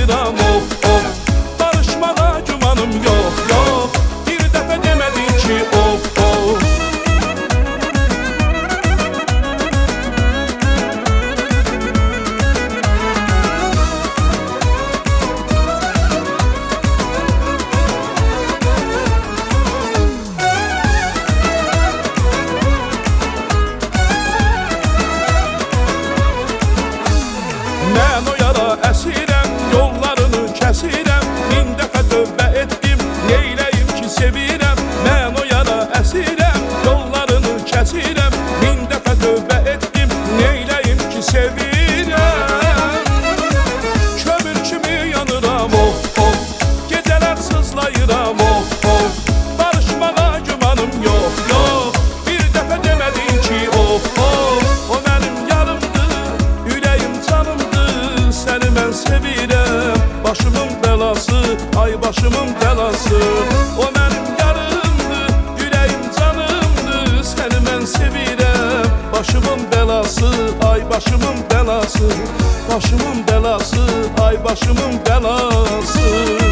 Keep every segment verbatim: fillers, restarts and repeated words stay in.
sızlayıram of of. Barışmağa gümanım yok yok, bir dəfə demədin ki of of. Mən o yara əsirəm, yollarını kəsirəm, min dəfə tövbə etdim, neyləyim ki sevirəm. Mən o yara əsirəm, yollarını kəsirəm, min dəfə tövbə etdim, neyləyim ki sevirəm. Kömür kimi yanıram of of, gecələr sızlayıram of of. Barışmağa gümanım yok yok, bir dəfə demədin ki of of. O mənim yarımdır, ürəyim canımdır, səni mən sevirəm. Başımın belası, ay başımın belası. O mənim yarımdır, ürəyim canımdır, səni mən sevirəm. Başımın belası, ay başımın belası. Başımın belası, ay başımın belası.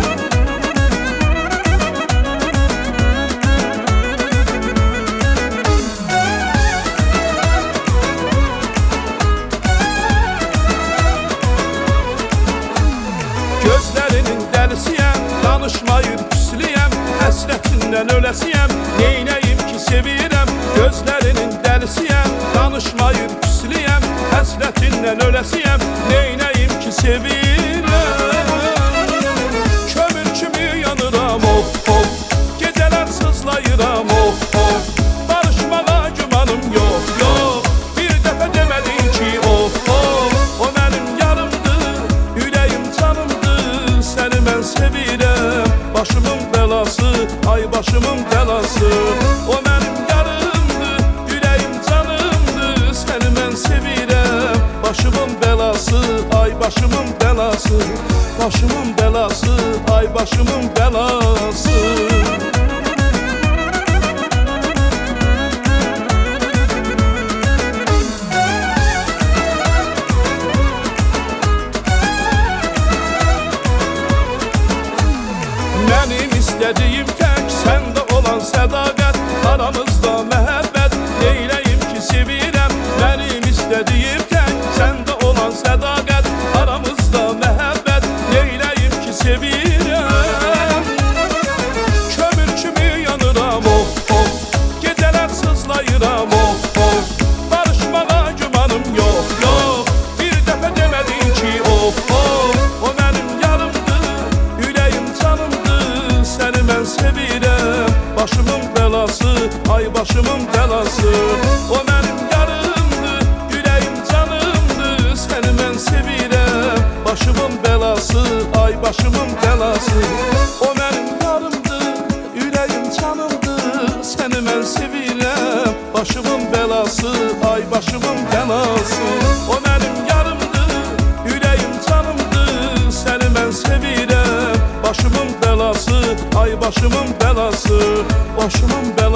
Gözlərinin dəlisiyəm, danışmayır küslüyəm, həsrətindən öləsiyəm, neynəyim ki sevirəm. Gözlərinin dəlisiyəm, danışmayır küslüyəm, həsrətindən öləsiyəm, neynəyim ki sevirəm. Kömür kimi yanıram of of, gecələr sızlayıram of of. Barışmağa gümanım yok yok, bir dəfə demədin ki of of. O mənim yarımdır, ürəyim canımdır, səni mən sevirəm. Başımın belası, ay başımın belası. O mənim yarımdır, ürəyim canımdır, səni mən sevirəm. Başımın belası, ay başımın belası. Başımın belası, ay başımın belası. Mənim istədiyim tək səndə olan sədaqət, aramızda məhəbbət, neyləyim ki sevirəm. Mənim istədiyim tək səndə olan sədaqət, aramızda məhəbbət, neyləyim ki sevirəm. Kömür kimi yanıram of of, gecələr sızlayıram of of. Barışmağa gümanım yok yok, bir dəfə demədin ki of of. O mənim yarımdır, ürəyim canımdır, səni mən sevirəm. Başımın belası, ay başımın belası. O mənim yarımdır, ürəyim canımdır, səni mən sevirəm. Başımın belası, ay başımın belası. O mənim yarımdır, ürəyim canımdır, səni mən sevirəm. Başımın belası, ay başımın belası. O mənim yarımdır, ürəyim canımdır, səni mən sevirəm. Başımın belası, ay başımın belası. Başımın belası.